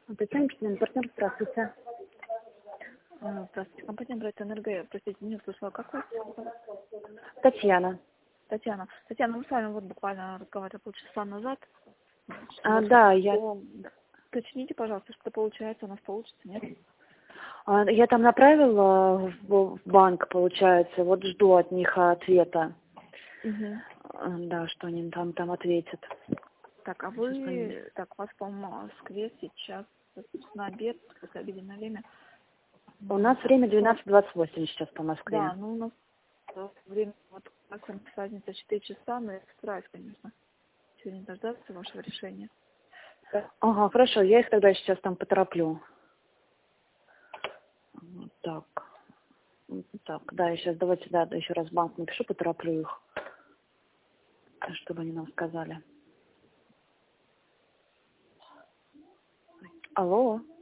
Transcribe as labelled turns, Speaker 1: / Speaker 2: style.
Speaker 1: Татьяна, партнер, здравствуйте.
Speaker 2: Здравствуйте, компания Брайт Энерго. Простите, не услышала, как вас?
Speaker 1: Татьяна.
Speaker 2: Татьяна. Татьяна, мы с вами вот буквально разговаривали полчаса назад.
Speaker 1: Да, я...
Speaker 2: Уточните, пожалуйста, что получается, у нас получится, нет?
Speaker 1: Я там направила в банк, получается, вот жду от них ответа. Да, что они там ответят.
Speaker 2: Так, а вы... Так, у вас по Москве сейчас на обед, после обеденное время.
Speaker 1: У нас время 12:28 сейчас по Москве.
Speaker 2: Да, ну у нас время, вот у нас разница 4 часа, но я постараюсь, конечно, сегодня дождаться вашего решения.
Speaker 1: Ага, хорошо, я их тогда сейчас там потороплю. Так. Так, да, я сейчас давайте, да, еще раз в банк напишу, потороплю их, чтобы они нам сказали. Алло.